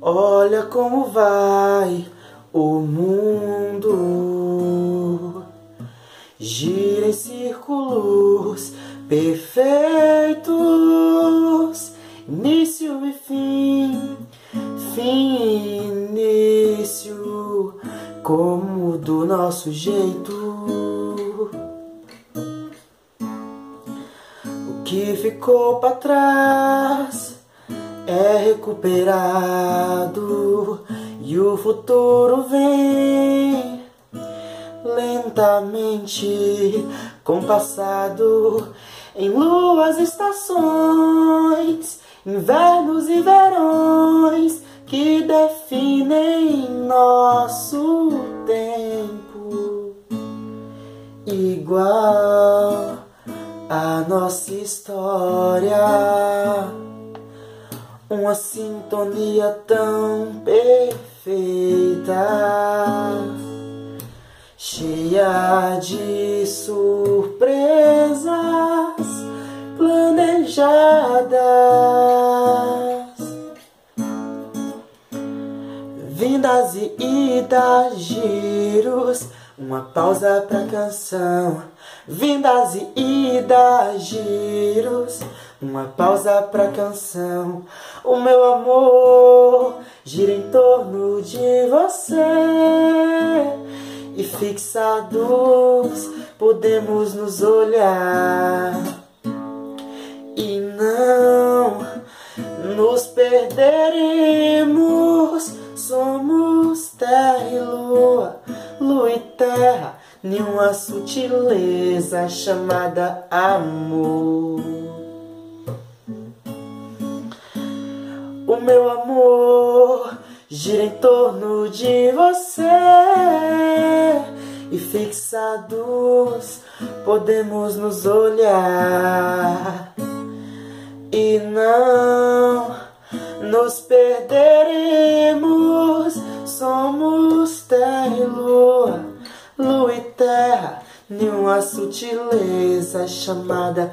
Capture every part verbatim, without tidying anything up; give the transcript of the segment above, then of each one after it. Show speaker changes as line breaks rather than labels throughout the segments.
Olha como vai o mundo, gira em círculos perfeitos, início e fim, fim e início, como do nosso jeito. O que ficou para trás é recuperado e o futuro vem lentamente, compassado em luas, estações, invernos e verões que definem nosso tempo, igual a nossa história. Uma sintonia tão perfeita, cheia de surpresas planejadas, vindas e idas, giros, uma pausa pra canção. Vindas e idas, giros, uma pausa pra canção. O meu amor gira em torno de você, e fixados podemos nos olhar e não nos perderemos. Somos terra e lua, lua e terra, nenhuma sutileza chamada amor. O meu amor gira em torno de você, e fixados podemos nos olhar e não nos perderemos. Somos terra e lua, lua e terra, nenhuma sutileza chamada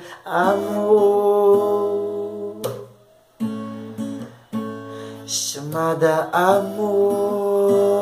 amor, chamada amor.